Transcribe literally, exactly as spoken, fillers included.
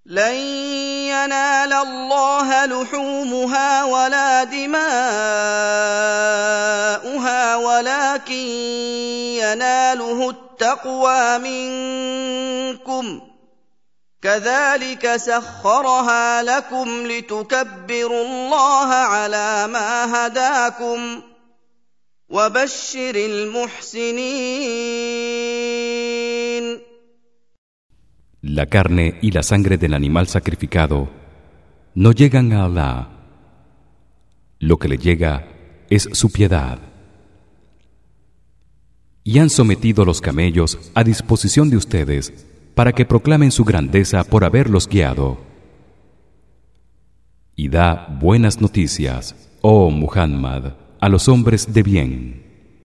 لن ينال الله لحومها ولا دماؤها ولكن يناله التقوى منكم كذلك سخرها لكم لتكبروا الله على ما هداكم وبشر المحسنين. La carne y la sangre del animal sacrificado no llegan a Alá. Lo que le llega es su piedad. Y han sometido los camellos a disposición de ustedes para que proclamen su grandeza por haberlos guiado. Y da buenas noticias, oh Muhammad, a los hombres de bien.